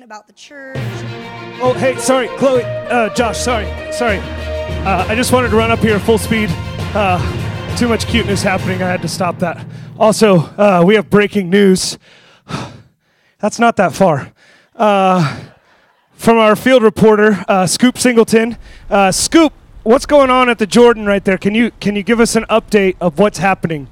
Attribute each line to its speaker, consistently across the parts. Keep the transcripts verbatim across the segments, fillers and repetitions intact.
Speaker 1: about the church.
Speaker 2: Oh, hey, sorry, Chloe, uh, Josh, sorry, sorry. Uh, I just wanted to run up here full speed. Uh, too much cuteness happening. I had to stop that. Also, uh, we have breaking news. That's not that far. Uh, from our field reporter, uh, Scoop Singleton. Uh, Scoop, what's going on at the Jordan right there? Can you can you give us an update of what's happening?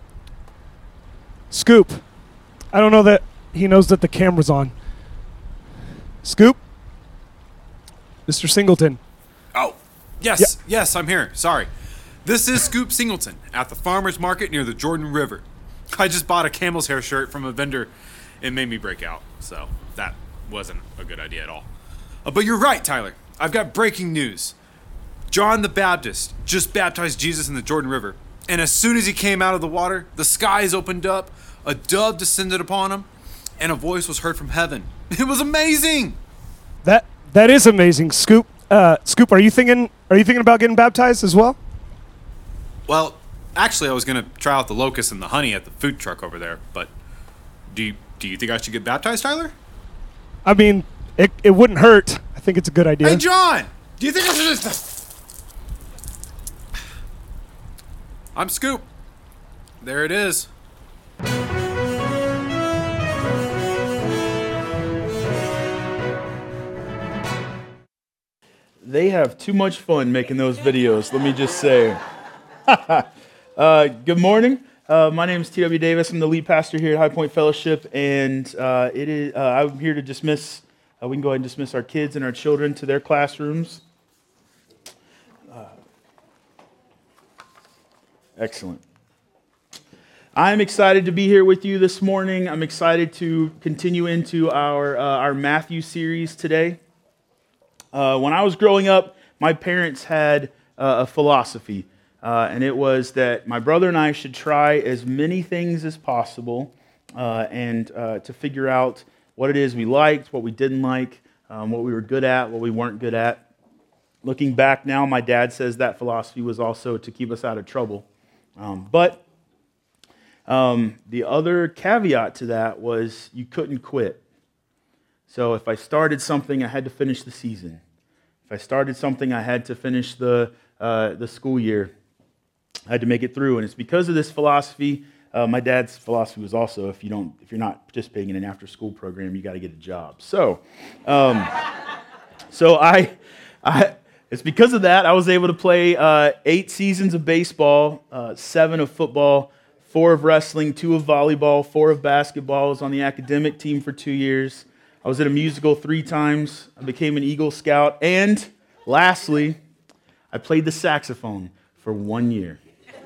Speaker 2: Scoop. I don't know that he knows that the camera's on. Scoop? Mister Singleton.
Speaker 3: Oh, yes, yeah. yes, I'm here. Sorry. This is Scoop Singleton at the farmer's market near the Jordan River. I just bought a camel's hair shirt from a vendor. It made me break out, so that wasn't a good idea at all. Uh, but you're right, Tyler. I've got breaking news. John the Baptist just baptized Jesus in the Jordan River. And as soon as he came out of the water, the skies opened up, a dove descended upon him, and a voice was heard from heaven. It was amazing!
Speaker 2: That that is amazing, Scoop. Uh, Scoop, are you thinking are you thinking about getting baptized as well?
Speaker 3: Well, actually, I was gonna try out the locust and the honey at the food truck over there. But do you, do you think I should get baptized, Tyler?
Speaker 2: I mean, it it wouldn't hurt. I think it's a good idea.
Speaker 3: Hey, John, do you think I should just? I'm Scoop. There it is.
Speaker 4: They have too much fun making those videos, let me just say. uh, good morning. Uh, my name is T W Davis. I'm the lead pastor here at High Point Fellowship, and uh, it is. Uh, I'm here to dismiss. Uh, we can go ahead and dismiss our kids and our children to their classrooms. Uh, excellent. I'm excited to be here with you this morning. I'm excited to continue into our uh, our Matthew series today. Uh, when I was growing up, my parents had uh, a philosophy, uh, and it was that my brother and I should try as many things as possible uh, and uh, to figure out what it is we liked, what we didn't like, um, what we were good at, what we weren't good at. Looking back now, my dad says that philosophy was also to keep us out of trouble. Um, but um, the other caveat to that was you couldn't quit. So if I started something, I had to finish the season. If I started something, I had to finish the uh, the school year. I had to make it through, and it's because of this philosophy. Uh, my dad's philosophy was also if you don't, if you're not participating in an after-school program, you got to get a job. So, um, so I, I, it's because of that I was able to play uh, eight seasons of baseball, uh, seven of football, four of wrestling, two of volleyball, four of basketball. I was on the academic team for two years. I was at a musical three times. I became an Eagle Scout. And lastly, I played the saxophone for one year.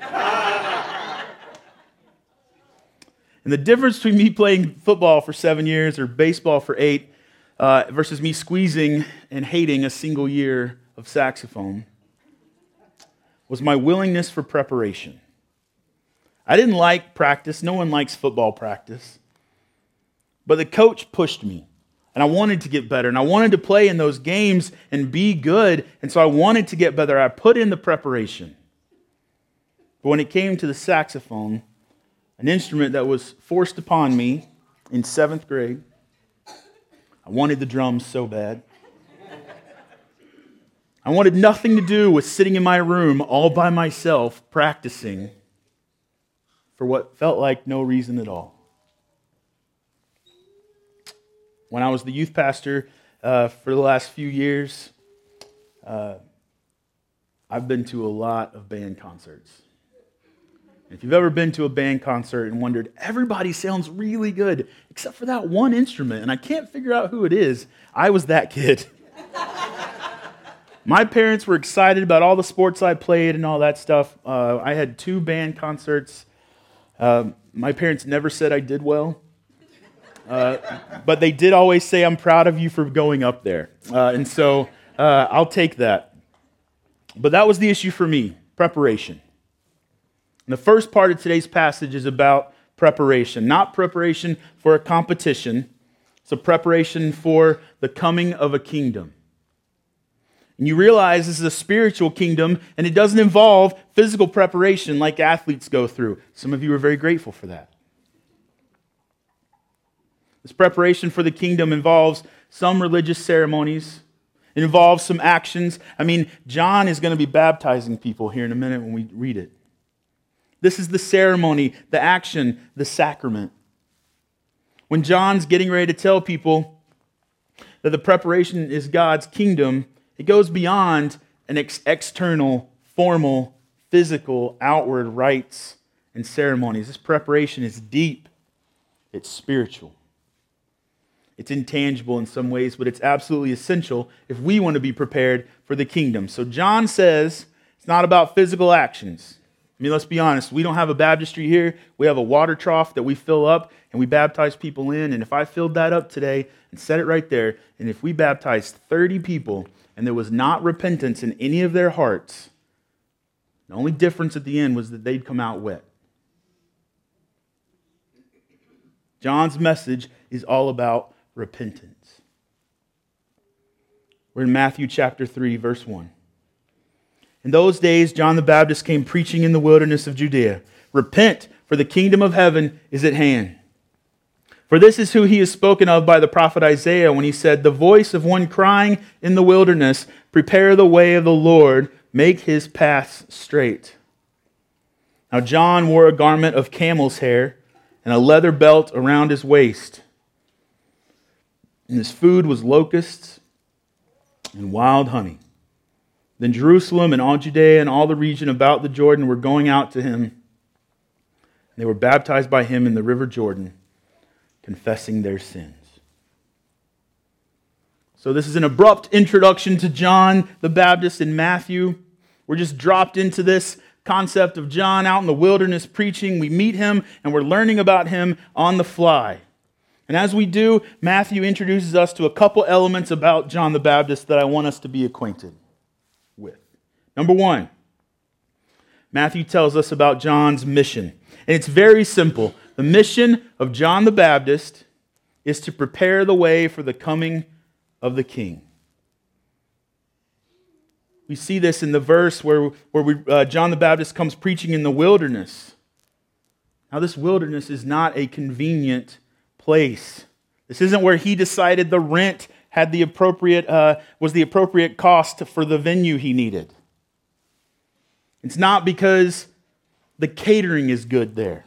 Speaker 4: And the difference between me playing football for seven years or baseball for eight uh, versus me squeezing and hating a single year of saxophone was my willingness for preparation. I didn't like practice. No one likes football practice. But the coach pushed me. And I wanted to get better, and I wanted to play in those games and be good, and so I wanted to get better. I put in the preparation. But when it came to the saxophone, an instrument that was forced upon me in seventh grade, I wanted the drums so bad. I wanted nothing to do with sitting in my room all by myself practicing for what felt like no reason at all. When I was the youth pastor uh, for the last few years, uh, I've been to a lot of band concerts. If you've ever been to a band concert and wondered, everybody sounds really good, except for that one instrument, and I can't figure out who it is, I was that kid. My parents were excited about all the sports I played and all that stuff. Uh, I had two band concerts. Uh, my parents never said I did well. Uh, but they did always say, I'm proud of you for going up there. Uh, and so uh, I'll take that. But that was the issue for me, preparation. And the first part of today's passage is about preparation. Not preparation for a competition. It's a preparation for the coming of a kingdom. And you realize this is a spiritual kingdom, and it doesn't involve physical preparation like athletes go through. Some of you are very grateful for that. This preparation for the kingdom involves some religious ceremonies. It involves some actions. I mean, John is going to be baptizing people here in a minute when we read it. This is the ceremony, the action, the sacrament. When John's getting ready to tell people that the preparation is God's kingdom, it goes beyond an ex- external, formal, physical, outward rites and ceremonies. This preparation is deep. It's spiritual. It's intangible in some ways, but it's absolutely essential if we want to be prepared for the kingdom. So John says it's not about physical actions. I mean, let's be honest. We don't have a baptistry here. We have a water trough that we fill up and we baptize people in. And if I filled that up today and set it right there, and if we baptized thirty people and there was not repentance in any of their hearts, the only difference at the end was that they'd come out wet. John's message is all about repentance. We're in Matthew chapter three, verse one. In those days, John the Baptist came preaching in the wilderness of Judea. Repent, for the kingdom of heaven is at hand. For this is who he is spoken of by the prophet Isaiah when he said, the voice of one crying in the wilderness, prepare the way of the Lord, make his paths straight. Now John wore a garment of camel's hair and a leather belt around his waist. And his food was locusts and wild honey. Then Jerusalem and all Judea and all the region about the Jordan were going out to him. They were baptized by him in the river Jordan, confessing their sins. So this is an abrupt introduction to John the Baptist in Matthew. We're just dropped into this concept of John out in the wilderness preaching. We meet him and we're learning about him on the fly. And as we do, Matthew introduces us to a couple elements about John the Baptist that I want us to be acquainted with. Number one, Matthew tells us about John's mission. And it's very simple. The mission of John the Baptist is to prepare the way for the coming of the King. We see this in the verse where, where we, uh, John the Baptist comes preaching in the wilderness. Now, this wilderness is not a convenient place. This isn't where he decided the rent had the appropriate uh, was the appropriate cost for the venue he needed. It's not because the catering is good there.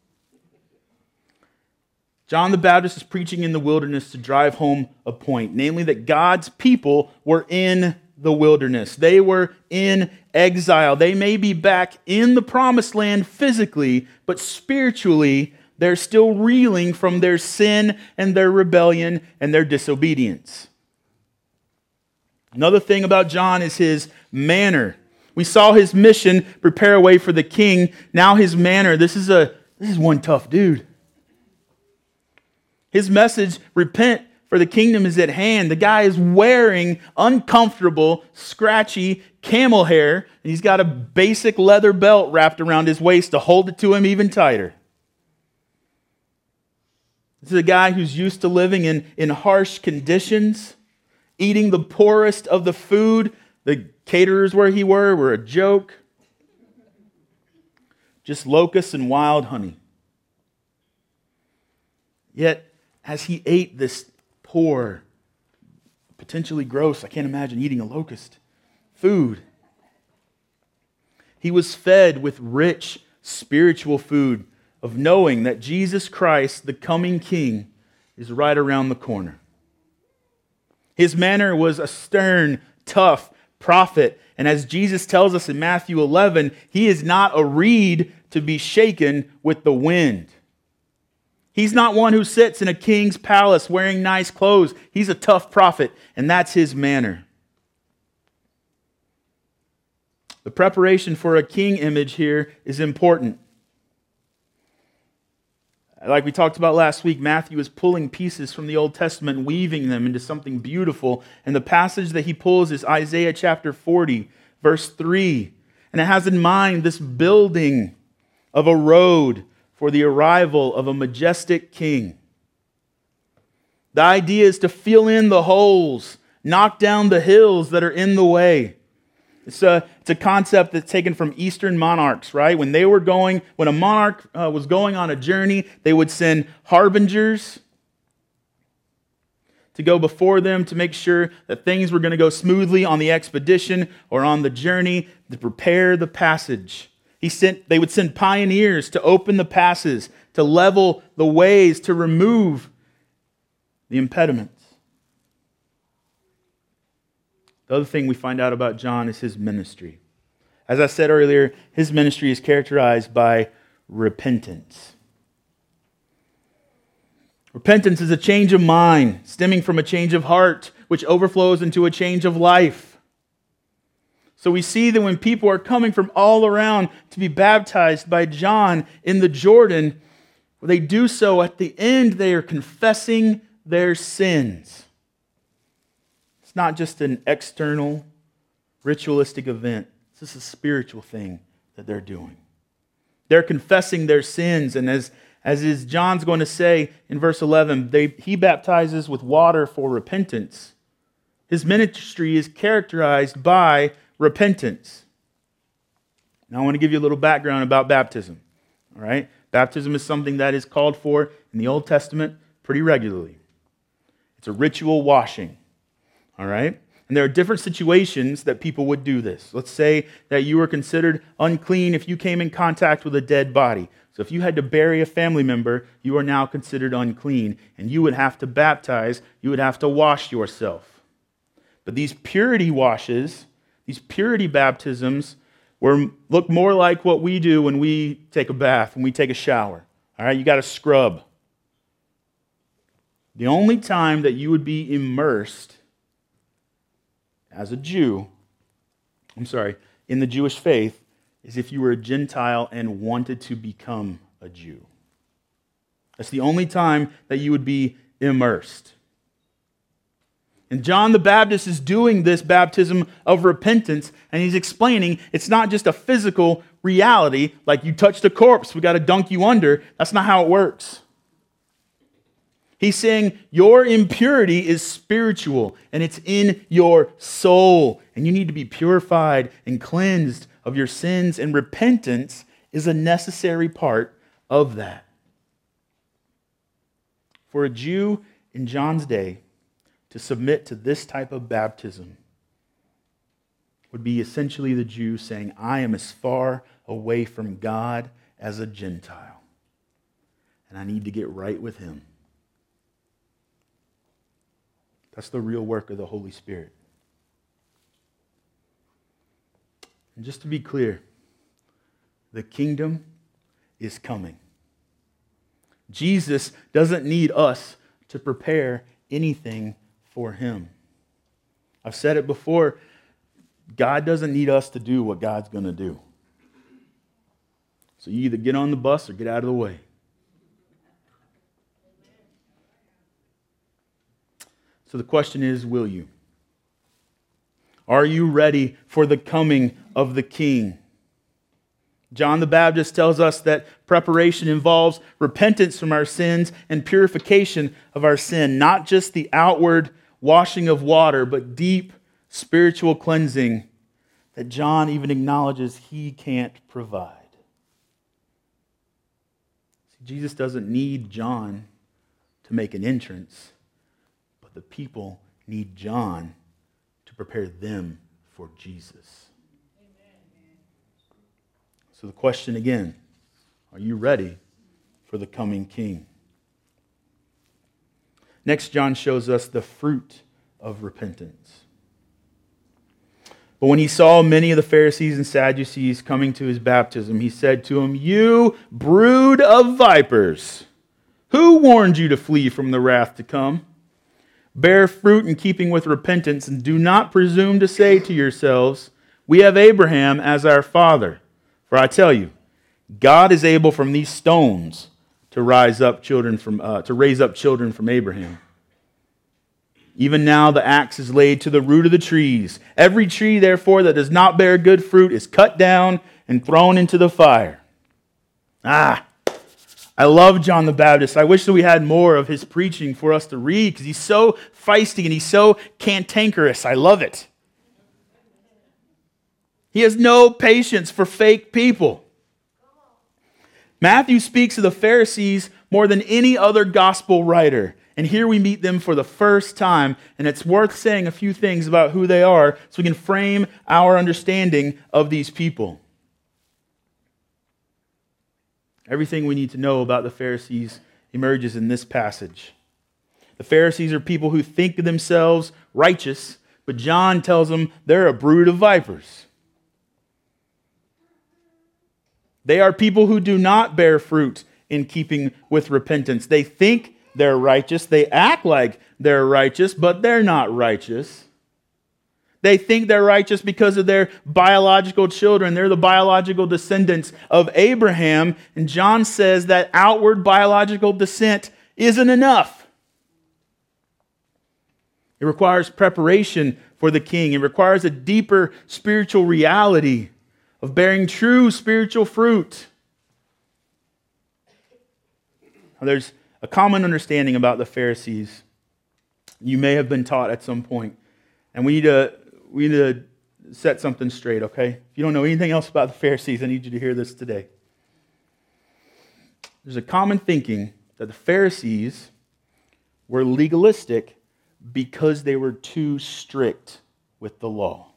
Speaker 4: John the Baptist is preaching in the wilderness to drive home a point, namely that God's people were in the wilderness. They were in exile. They may be back in the promised land physically, but spiritually, they're still reeling from their sin and their rebellion and their disobedience. Another thing about John is his manner. We saw his mission, prepare a way for the King. Now his manner, this is a this is one tough dude. His message, repent, for the kingdom is at hand. The guy is wearing uncomfortable, scratchy camel hair, and he's got a basic leather belt wrapped around his waist to hold it to him even tighter. This is a guy who's used to living in, in harsh conditions, eating the poorest of the food. The caterers where he were were a joke. Just locusts and wild honey. Yet, as he ate this poor, potentially gross, I can't imagine eating a locust, food, he was fed with rich spiritual food of knowing that Jesus Christ, the coming King, is right around the corner. His manner was a stern, tough prophet. And as Jesus tells us in Matthew eleven, he is not a reed to be shaken with the wind. He's not one who sits in a king's palace wearing nice clothes. He's a tough prophet, and that's his manner. The preparation for a king image here is important. Like we talked about last week, Matthew is pulling pieces from the Old Testament and weaving them into something beautiful. And the passage that he pulls is Isaiah chapter forty, verse three. And it has in mind this building of a road for the arrival of a majestic king. The idea is to fill in the holes, knock down the hills that are in the way. It's a, it's a concept that's taken from Eastern monarchs, right? When they were going, when a monarch uh, was going on a journey, they would send harbingers to go before them to make sure that things were going to go smoothly on the expedition or on the journey to prepare the passage. He sent, they would send pioneers to open the passes, to level the ways, to remove the impediments. The other thing we find out about John is his ministry. As I said earlier, his ministry is characterized by repentance. Repentance is a change of mind, stemming from a change of heart, which overflows into a change of life. So we see that when people are coming from all around to be baptized by John in the Jordan, they do so at the end, they are confessing their sins. It's not just an external, ritualistic event. This is a spiritual thing that they're doing. They're confessing their sins, and as As is John's going to say in verse eleven, they, he baptizes with water for repentance. His ministry is characterized by repentance. Now I want to give you a little background about baptism. All right? Baptism is something that is called for in the Old Testament pretty regularly. It's a ritual washing. All right? And there are different situations that people would do this. Let's say that you were considered unclean if you came in contact with a dead body. So if you had to bury a family member, you are now considered unclean, and you would have to baptize, you would have to wash yourself. But these purity washes, these purity baptisms, were, look more like what we do when we take a bath, when we take a shower. All right, you got to scrub. The only time that you would be immersed as a Jew, I'm sorry, in the Jewish faith, is if you were a Gentile and wanted to become a Jew. That's the only time that you would be immersed. And John the Baptist is doing this baptism of repentance, and he's explaining it's not just a physical reality, like you touched a corpse, we got to dunk you under. That's not how it works. He's saying your impurity is spiritual, and it's in your soul, and you need to be purified and cleansed of your sins, and repentance is a necessary part of that. For a Jew in John's day to submit to this type of baptism would be essentially the Jew saying, I am as far away from God as a Gentile, and I need to get right with Him. That's the real work of the Holy Spirit. And just to be clear, the kingdom is coming. Jesus doesn't need us to prepare anything for Him. I've said it before, God doesn't need us to do what God's going to do. So you either get on the bus or get out of the way. So the question is, will you? Are you ready for the coming of the King? John the Baptist tells us that preparation involves repentance from our sins and purification of our sin, not just the outward washing of water, but deep spiritual cleansing that John even acknowledges he can't provide. See, Jesus doesn't need John to make an entrance, but the people need John to prepare them for Jesus. Amen. So the question again, are you ready for the coming King? Next, John shows us the fruit of repentance. But when he saw many of the Pharisees and Sadducees coming to his baptism, he said to them, "You brood of vipers, who warned you to flee from the wrath to come? Bear fruit in keeping with repentance, and do not presume to say to yourselves, 'We have Abraham as our father.' For I tell you, God is able from these stones to rise up children from uh, to raise up children from Abraham. Even now the axe is laid to the root of the trees. Every tree, therefore, that does not bear good fruit is cut down and thrown into the fire." Ah, I love John the Baptist. I wish that we had more of his preaching for us to read because he's so feisty and he's so cantankerous. I love it. He has no patience for fake people. Matthew speaks of the Pharisees more than any other gospel writer. And here we meet them for the first time, and it's worth saying a few things about who they are so we can frame our understanding of these people. Everything we need to know about the Pharisees emerges in this passage. The Pharisees are people who think of themselves righteous, but John tells them they're a brood of vipers. They are people who do not bear fruit in keeping with repentance. They think they're righteous. They act like they're righteous, but they're not righteous. They think they're righteous because of their biological children. They're the biological descendants of Abraham. And John says that outward biological descent isn't enough. It requires preparation for the king. It requires a deeper spiritual reality of bearing true spiritual fruit. Now, there's a common understanding about the Pharisees. You may have been taught at some point. And we need to, we need to set something straight, okay? If you don't know anything else about the Pharisees, I need you to hear this today. There's a common thinking that the Pharisees were legalistic because they were too strict with the law.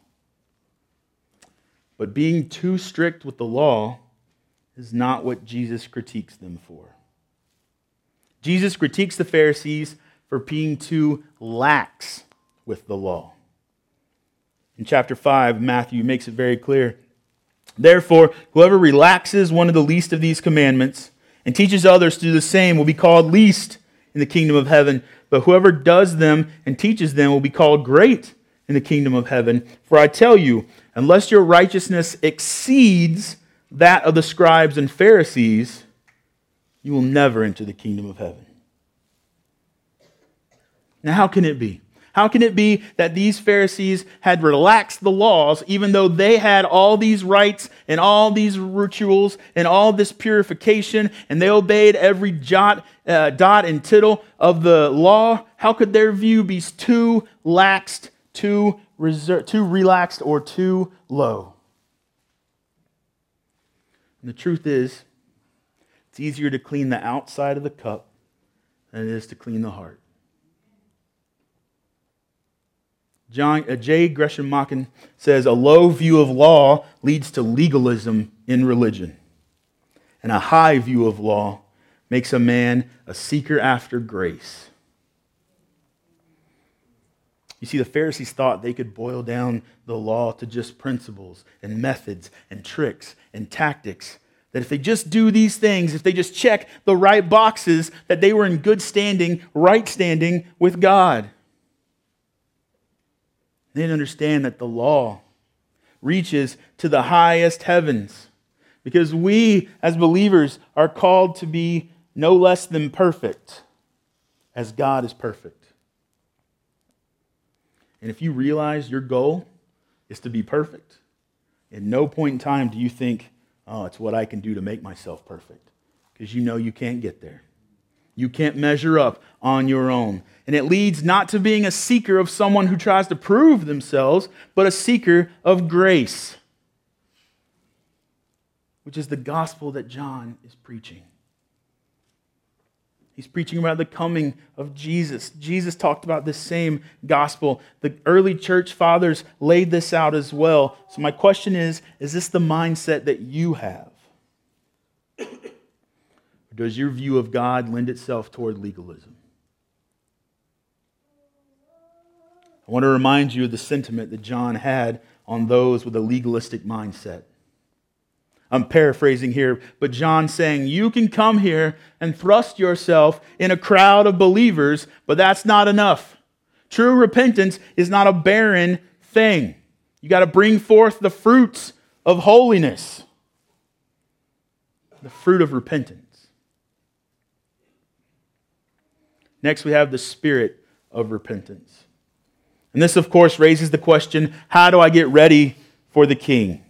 Speaker 4: But being too strict with the law is not what Jesus critiques them for. Jesus critiques the Pharisees for being too lax with the law. In chapter five, Matthew makes it very clear. Therefore, whoever relaxes one of the least of these commandments and teaches others to do the same will be called least in the kingdom of heaven. But whoever does them and teaches them will be called great in the kingdom of heaven. For I tell you, unless your righteousness exceeds that of the scribes and Pharisees, you will never enter the kingdom of heaven. Now, how can it be? How can it be that these Pharisees had relaxed the laws even though they had all these rites and all these rituals and all this purification and they obeyed every jot, uh, dot and tittle of the law? How could their view be too laxed, too, reser- too relaxed, or too low? And the truth is, it's easier to clean the outside of the cup than it is to clean the heart. John, uh, J. Gresham Machen says, a low view of law leads to legalism in religion. And a high view of law makes a man a seeker after grace. You see, the Pharisees thought they could boil down the law to just principles and methods and tricks and tactics. That if they just do these things, if they just check the right boxes, that they were in good standing, right standing with God. They didn't understand that the law reaches to the highest heavens because we, as believers, are called to be no less than perfect as God is perfect. And if you realize your goal is to be perfect, at no point in time do you think, oh, it's what I can do to make myself perfect, because you know you can't get there. You can't measure up on your own. And it leads not to being a seeker of someone who tries to prove themselves, but a seeker of grace, which is the gospel that John is preaching. He's preaching about the coming of Jesus. Jesus talked about this same gospel. The early church fathers laid this out as well. So my question is, is this the mindset that you have? Or does your view of God lend itself toward legalism? I want to remind you of the sentiment that John had on those with a legalistic mindset. I'm paraphrasing here, but John's saying, you can come here and thrust yourself in a crowd of believers, but that's not enough. True repentance is not a barren thing. You got to bring forth the fruits of holiness. The fruit of repentance. Next, we have the spirit of repentance. And this, of course, raises the question, how do I get ready for the King?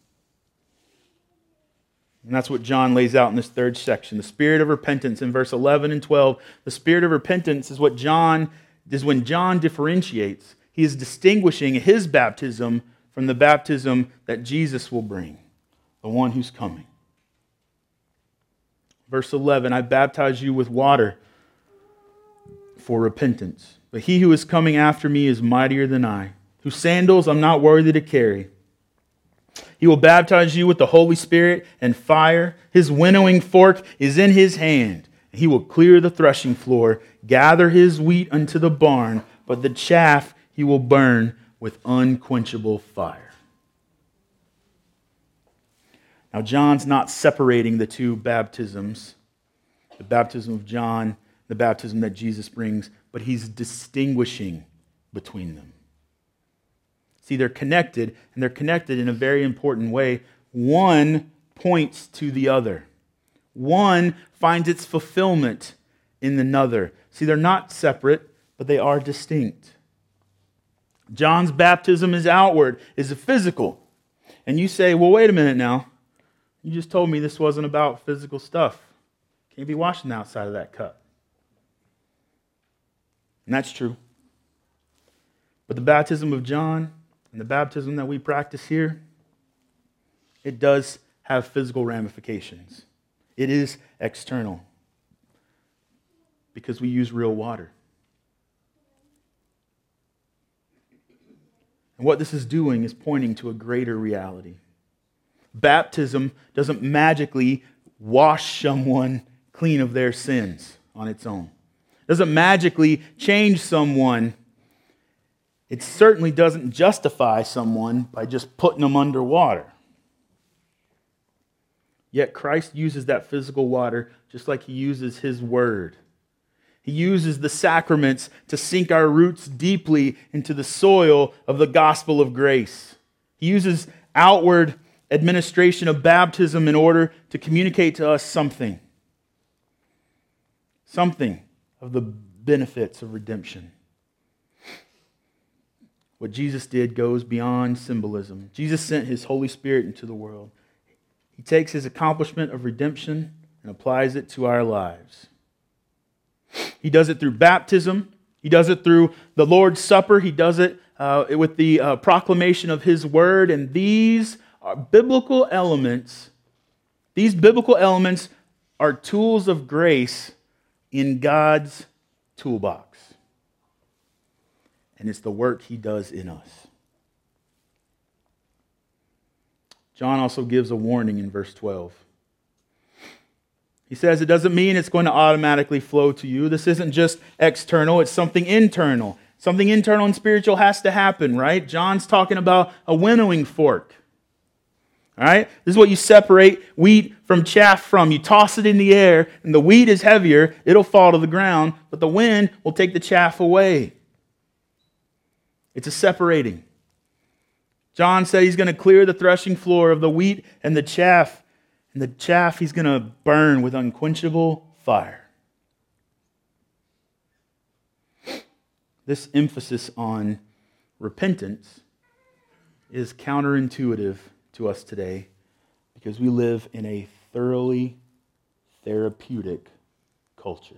Speaker 4: And that's what John lays out in this third section. The spirit of repentance in verse eleven and twelve. The spirit of repentance is what John is when John differentiates. He is distinguishing his baptism from the baptism that Jesus will bring, the one who's coming. Verse eleven, I baptize you with water for repentance. But he who is coming after me is mightier than I, whose sandals I'm not worthy to carry. He will baptize you with the Holy Spirit and fire. His winnowing fork is in his hand. He will clear the threshing floor, gather his wheat unto the barn, but the chaff he will burn with unquenchable fire. Now, John's not separating the two baptisms, the baptism of John, the baptism that Jesus brings, but he's distinguishing between them. See, they're connected, and they're connected in a very important way. One points to the other. One finds its fulfillment in another. See, they're not separate, but they are distinct. John's baptism is outward, is physical. And you say, well, wait a minute now. You just told me this wasn't about physical stuff. Can't be washing the outside of that cup. And that's true. But the baptism of John and the baptism that we practice here, it does have physical ramifications. It is external because we use real water. And what this is doing is pointing to a greater reality. Baptism doesn't magically wash someone clean of their sins on its own. It doesn't magically change someone. It certainly doesn't justify someone by just putting them underwater. Yet Christ uses that physical water just like he uses his word. He uses the sacraments to sink our roots deeply into the soil of the gospel of grace. He uses outward administration of baptism in order to communicate to us something. Something of the benefits of redemption. What Jesus did goes beyond symbolism. Jesus sent his Holy Spirit into the world. He takes his accomplishment of redemption and applies it to our lives. He does it through baptism. He does it through the Lord's Supper. He does it uh, with the uh, proclamation of his word. And these are biblical elements. These biblical elements are tools of grace in God's toolbox. And it's the work he does in us. John also gives a warning in verse twelve. He says it doesn't mean it's going to automatically flow to you. This isn't just external, it's something internal. Something internal and spiritual has to happen, right? John's talking about a winnowing fork. All right? This is what you separate wheat from chaff from. You toss it in the air, and the wheat is heavier. It'll fall to the ground, but the wind will take the chaff away. It's a separating. John said he's going to clear the threshing floor of the wheat and the chaff. And the chaff he's going to burn with unquenchable fire. This emphasis on repentance is counterintuitive to us today because we live in a thoroughly therapeutic culture.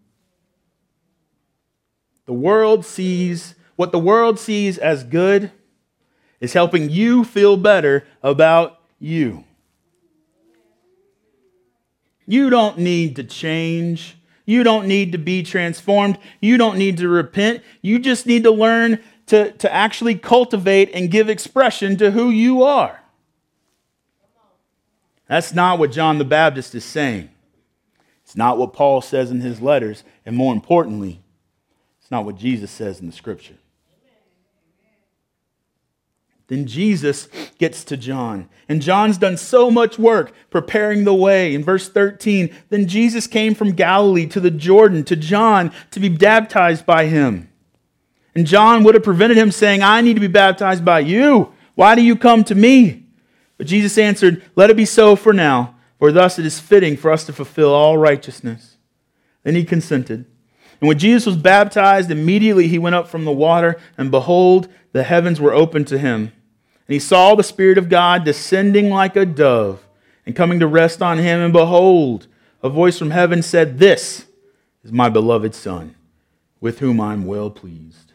Speaker 4: The world sees, what the world sees as good is helping you feel better about you. You don't need to change. You don't need to be transformed. You don't need to repent. You just need to learn to, to actually cultivate and give expression to who you are. That's not what John the Baptist is saying. It's not what Paul says in his letters. And more importantly, it's not what Jesus says in the Scripture. Then Jesus gets to John. And John's done so much work preparing the way. In verse thirteen, then Jesus came from Galilee to the Jordan to John to be baptized by him. And John would have prevented him saying, I need to be baptized by you. Why do you come to me? But Jesus answered, let it be so for now, for thus it is fitting for us to fulfill all righteousness. Then he consented. And when Jesus was baptized, immediately he went up from the water, and behold, the heavens were opened to him. And he saw the Spirit of God descending like a dove and coming to rest on him. And behold, a voice from heaven said, this is my beloved Son, with whom I am well pleased.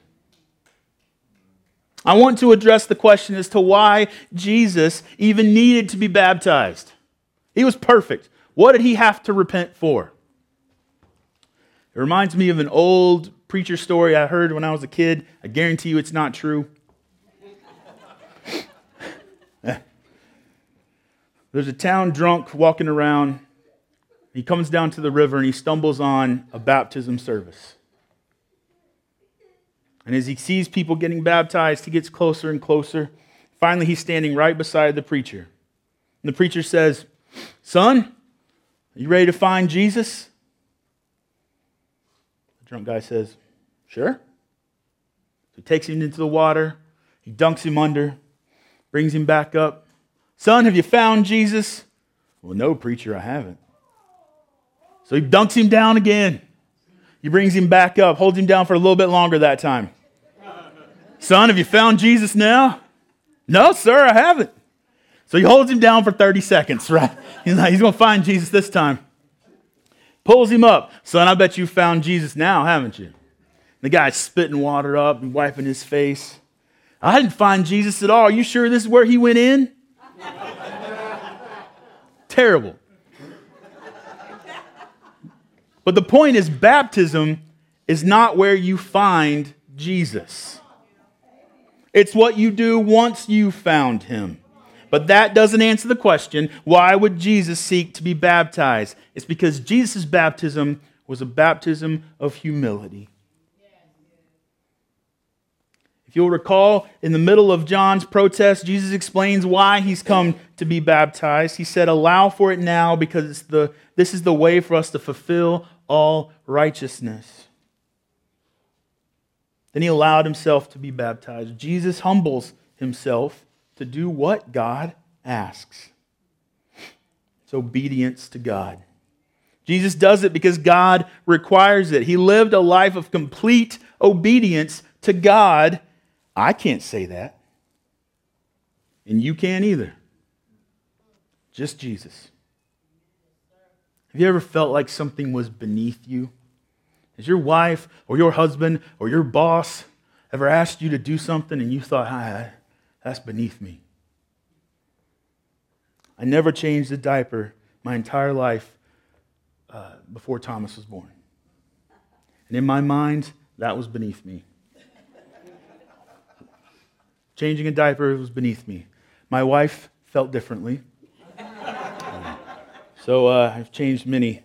Speaker 4: I want to address the question as to why Jesus even needed to be baptized. He was perfect. What did he have to repent for? It reminds me of an old preacher story I heard when I was a kid. I guarantee you it's not true. There's a town drunk walking around. He comes down to the river and he stumbles on a baptism service. And as he sees people getting baptized, he gets closer and closer. Finally, he's standing right beside the preacher. And the preacher says, "Son, are you ready to find Jesus?" The drunk guy says, "Sure." So he takes him into the water. He dunks him under, brings him back up. "Son, have you found Jesus?" "Well, no, preacher, I haven't." So he dunks him down again. He brings him back up, holds him down for a little bit longer that time. "Son, have you found Jesus now?" "No, sir, I haven't." So he holds him down for thirty seconds, right? He's like, he's going to find Jesus this time. Pulls him up. "Son, I bet you found Jesus now, haven't you?" The guy's spitting water up and wiping his face. "I didn't find Jesus at all. Are you sure this is where he went in?" Terrible. But the point is, baptism is not where you find Jesus. It's what you do once you found him. But that doesn't answer the question, why would Jesus seek to be baptized? It's because Jesus' baptism was a baptism of humility. If you'll recall, in the middle of John's protest, Jesus explains why he's come to be baptized. He said, "Allow for it now, because it's the, this is the way for us to fulfill all righteousness." Then he allowed himself to be baptized. Jesus humbles himself to do what God asks. It's obedience to God. Jesus does it because God requires it. He lived a life of complete obedience to God. I can't say that. And you can't either. Just Jesus. Have you ever felt like something was beneath you? Has your wife or your husband or your boss ever asked you to do something and you thought, "Ah, that's beneath me"? I never changed a diaper my entire life uh, before Thomas was born. And in my mind, that was beneath me. Changing a diaper was beneath me. My wife felt differently. So uh, I've changed many.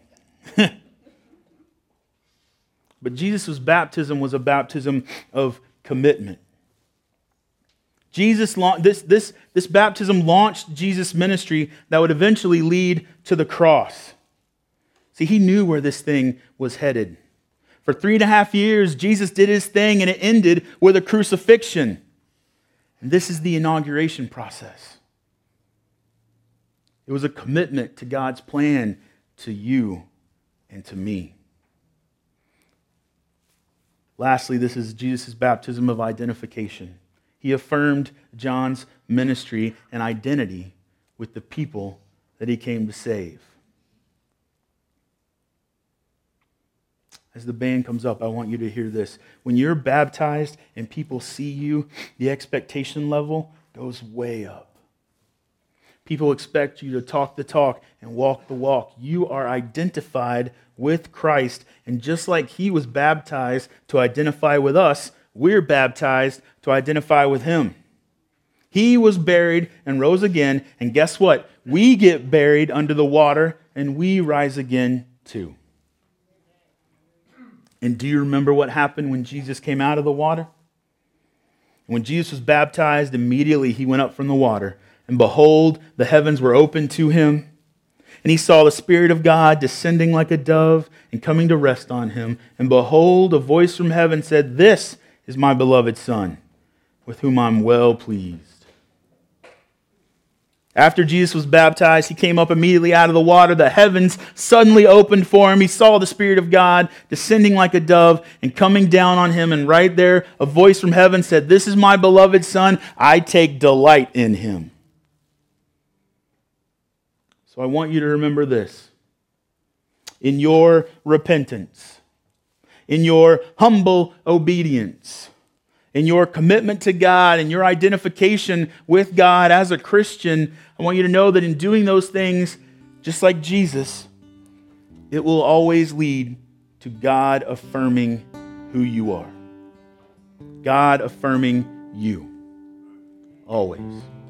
Speaker 4: But Jesus' baptism was a baptism of commitment. Jesus, this, this, this baptism launched Jesus' ministry that would eventually lead to the cross. See, he knew where this thing was headed. For three and a half years, Jesus did his thing, and it ended with a crucifixion. And this is the inauguration process. It was a commitment to God's plan to you and to me. Lastly, this is Jesus' baptism of identification. He affirmed John's ministry and identity with the people that he came to save. As the band comes up, I want you to hear this. When you're baptized and people see you, the expectation level goes way up. People expect you to talk the talk and walk the walk. You are identified with Christ, and just like he was baptized to identify with us, we're baptized to identify with him. He was buried and rose again, and guess what? We get buried under the water, and we rise again too. And do you remember what happened when Jesus came out of the water? When Jesus was baptized, immediately he went up from the water, and behold, the heavens were opened to him, and he saw the Spirit of God descending like a dove and coming to rest on him. And behold, a voice from heaven said, "This is my beloved Son, with whom I'm well pleased." After Jesus was baptized, he came up immediately out of the water. The heavens suddenly opened for him. He saw the Spirit of God descending like a dove and coming down on him. And right there, a voice from heaven said, "This is my beloved Son. I take delight in him." So I want you to remember this. In your repentance, in your humble obedience, in your commitment to God and your identification with God as a Christian, I want you to know that in doing those things, just like Jesus, it will always lead to God affirming who you are. God affirming you always.